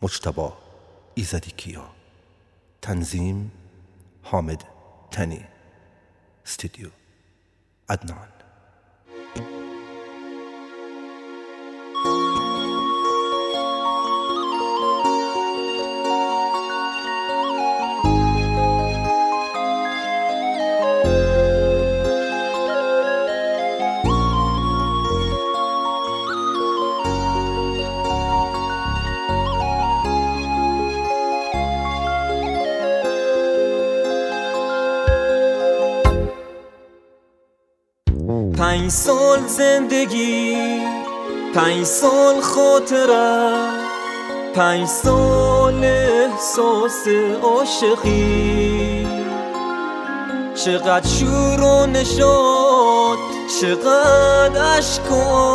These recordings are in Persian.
مجتبی ایزدی کیا، تنظیم حامد تنی، استودیو عدنان. پنج سال زندگی، 5 سال خاطره، 5 سال احساس عاشقی. چقدر شور و نشاط، چقدر اشکا،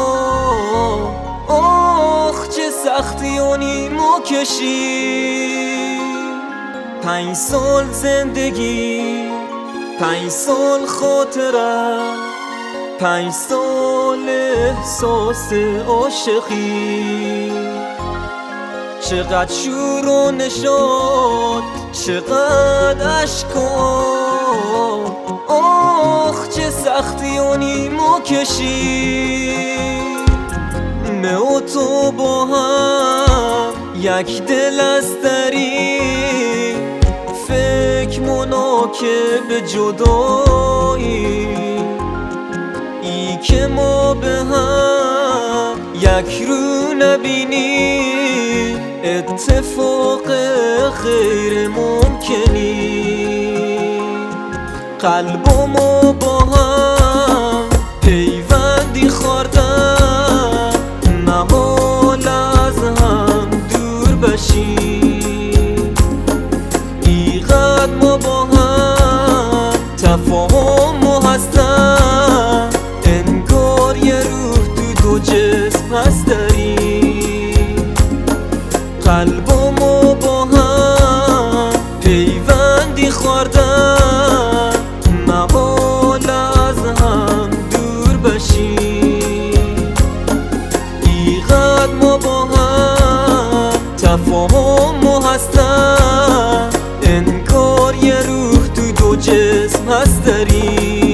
آخ چه سختیانی ما کشی. 5 سال زندگی، 5 سال خاطره، 5 سال احساس عاشقی. چقدر شور و نشاط، چقدر اشکا، آخ چه سختیانی ما کشی. من و تو با هم یک دل از دری، فکر مناکب جدایی. ای که ما به هم یک رو نبینی، اتفاق غیر ممکنی. قلب و ما با هم پیوندی خوردن، محال از هم دور بشیم. اینقدر ما با هم تفاهم و هستن، انگار یه روح دو جسم هست داریم. قلب و ما با هم پیوندی خوردن، محال از هم دور بشیم. اینقدر ما با هم تفاهم و هستن، انگار یه روح دو جسم هست داریم.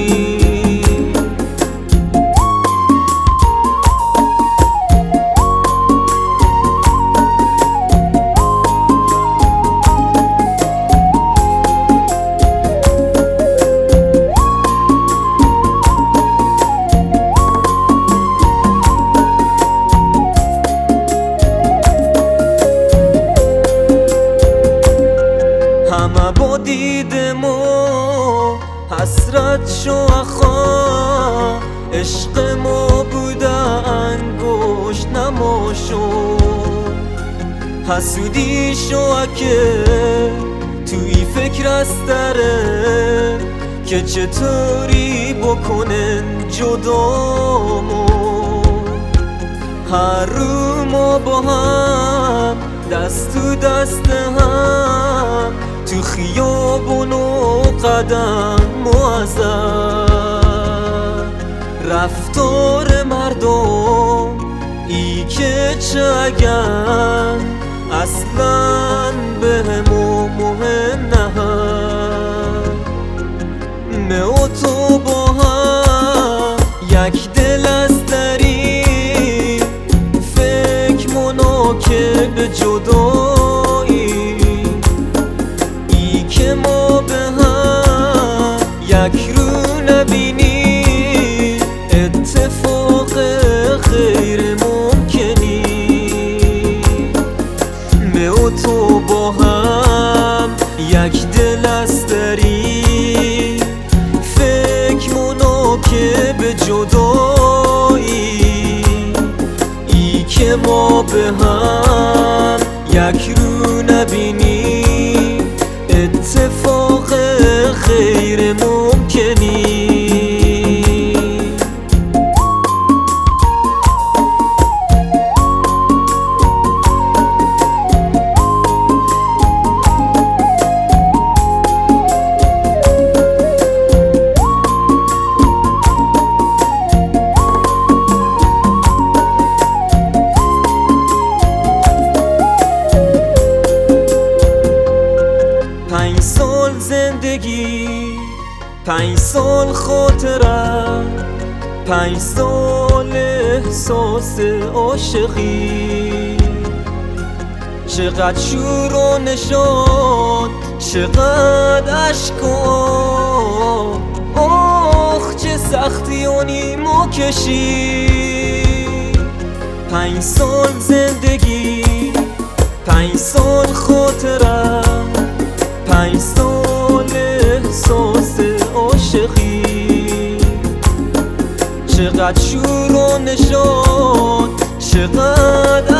همه با دید ما حسرت شو اخا، عشق ما بوده انگشت نما شو. حسودی شو اکه توی فکر است داره، که چطوری بکنن جدامو. هر رو ما با هم دست تو دست هم، تو خیابون و قدم معذب. رفتار مردم ای که چگن، اصلا به همو مهم نه. من و تو با هم یک دل از دری، فکر مناکب جدایی. ای که ما به هم یک رو نبینی، اتفاق غیر ممکنی. من و تو با هم یک دل از دری، فکر مناکب جدایی. ای که ما به هم یک رو نبینی، اتفاق غیر ممکنی. 5 سال خاطرم، 5 سال احساس عاشقی، چقدر شور و نشاط، چقدر عشق و آخ چه سختیانی ما کشید. 5 سال زندگی، 5 سال خاطرم، 5 سال احساس عاشقی، چقدر شور و نشاط، چقدر